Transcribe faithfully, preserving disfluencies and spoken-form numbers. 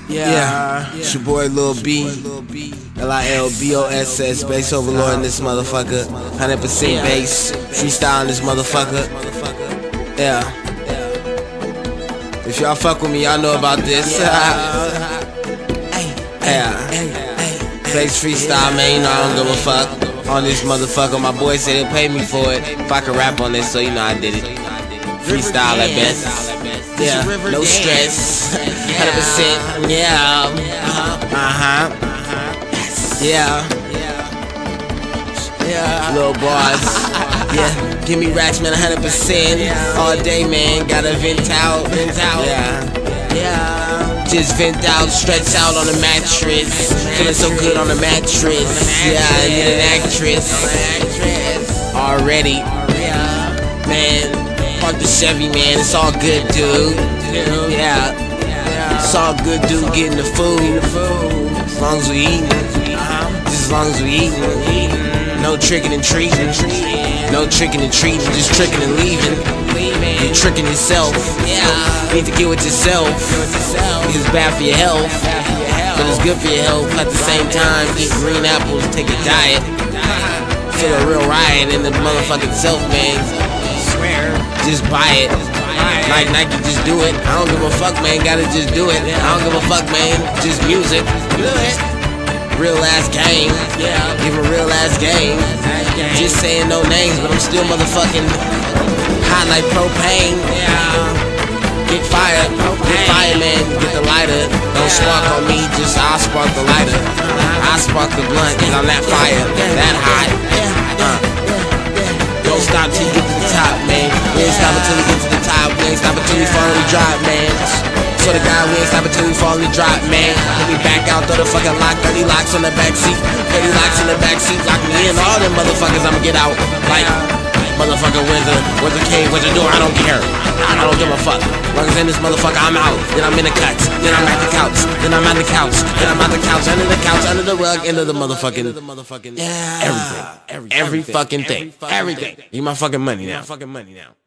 Yeah, yeah. It's your boy Lil B, L I L B O S S, bass overlord in this motherfucker. one hundred percent bass, freestyle in this motherfucker. Yeah. If y'all fuck with me, y'all know about this. Yeah. Bass freestyle, man, you know I don't give a fuck. On this motherfucker, my boy said he'll pay me for it if I could rap on this, so you know I did it. Freestyle at best. Yeah, no stress. one hundred percent. Yeah. Uh-huh. Yeah. Yeah. Little boss. Yeah. Give me racks, man, one hundred percent. All day, man. Gotta vent out. Vent out. Yeah. Yeah. Just vent out, stretch out on the mattress. Feeling so good on the mattress. Yeah, I need an actress. Already. Man. Park the Chevy, man, it's all good, dude. Yeah, it's all good, dude, getting the food. As long as we eatin', just as long as we eatin'. No tricking and treating, no tricking and treating, just tricking and leaving. You're tricking yourself. You need to get with yourself. It's bad for your health, but it's good for your health. At the same time, eat green apples, take a diet. Feel a real riot in the motherfucking self, man. Just buy it. Like Nike, just do it. I don't give a fuck, man. Gotta just do it. I don't give a fuck, man. Just music. Real ass game. Give a real ass game. Just saying no names, but I'm still motherfucking hot like propane. Get fired. Get fired, man. Get the lighter. Don't spark on me. Just I'll spark the lighter. I spark the blunt, cause I'm that fire. That hot. Uh. Don't stop till you get to the top, man. We ain't stopping till we get to the top. We ain't stopping till we fall and we drop, man. So the guy, we ain't stopping till we fall and we drop, man. Let me back out, throw the fucking lock. thirty locks on the backseat. thirty locks in the backseat. Lock me in. All them motherfuckers, I'ma get out. Like, motherfucker, where's the, where's the cave, where's the door? I don't care. I don't give a fuck. As long as in this motherfucker, I'm out. Then I'm in the cuts. Then I'm at the couch. Then I'm on the couch. Then I'm on the couch. Under the couch. Under the rug. Into the motherfucking. Yeah. Everything. Every fucking thing. Everything. Give my fucking money now. Fucking money now.